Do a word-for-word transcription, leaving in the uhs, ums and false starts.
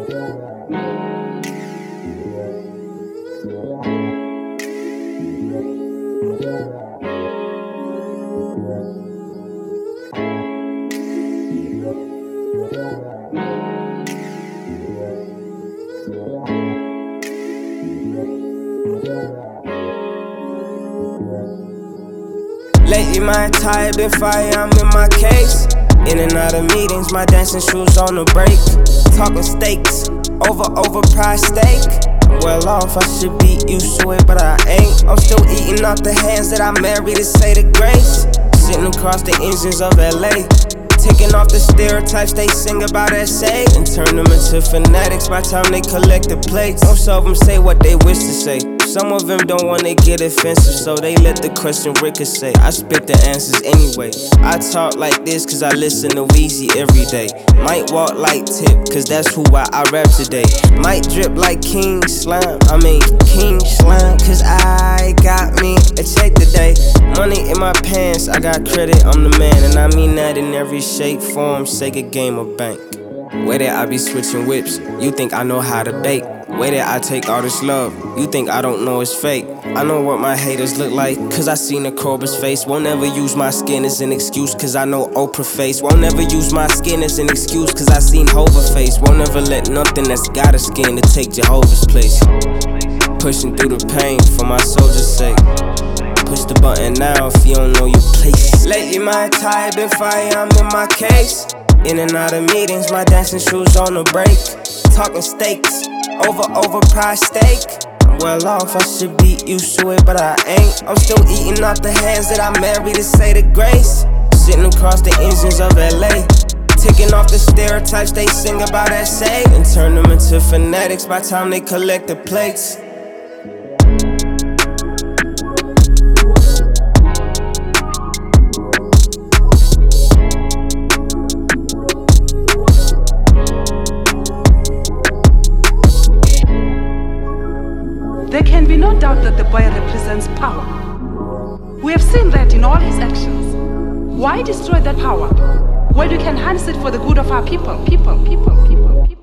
Lately my attire been fire, I'm in my case. In and out of meetings, my dancing shoes on the break. Talking steaks, over overpriced steak. I'm well off, I should be used to it, but I ain't. I'm still eating off the hands that I married to say the grace. Sitting across the engines of L A, taking off the stereotypes they sing about S A, and turn them into fanatics by the time they collect the plates. Most of them say what they wish to say. Some of them don't wanna get offensive, so they let the question ricochet. I spit the answers anyway. I talk like this cause I listen to Weezy every day. Might walk like Tip, cause that's who I, I rap today. Might drip like King Slime, I mean King Slime, cause I got me a check today. Money in my pants, I got credit, I'm the man. And I mean that in every shape, form, Sega game or bank. Where that I be switching whips, you think I know how to bake. Way that I take all this love, you think I don't know it's fake. I know what my haters look like, cause I seen a Cobra's face. Won't ever use my skin as an excuse, cause I know Oprah face. Won't ever use my skin as an excuse, cause I seen Hova face. Won't ever let nothing that's got a skin to take Jehovah's place. Pushing through the pain for my soldier's sake. Push the button now if you don't know your place. Lately my attire been fire, I'm in my case. In and out of meetings, my dancing shoes on the break. Talking steaks, over overpriced steak. I'm well off, I should be used to it, but I ain't. I'm still eating off the hands that I married to say the grace. Sitting across the engines of L A, taking off the stereotypes they sing about S A, and turn them into fanatics by the time they collect the plates. There can be no doubt that the boy represents power. We have seen that in all his actions. Why destroy that power when you can harness it for the good of our people, people, people, people, people?